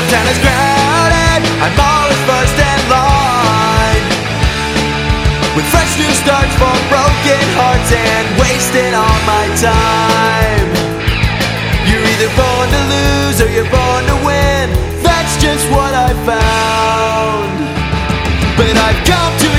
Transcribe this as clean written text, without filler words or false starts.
town is crowded, I'm always first in line, with fresh new starts for broken hearts and wasting all my time. You're either born to lose or you're born to win, that's just what I found. But I've come to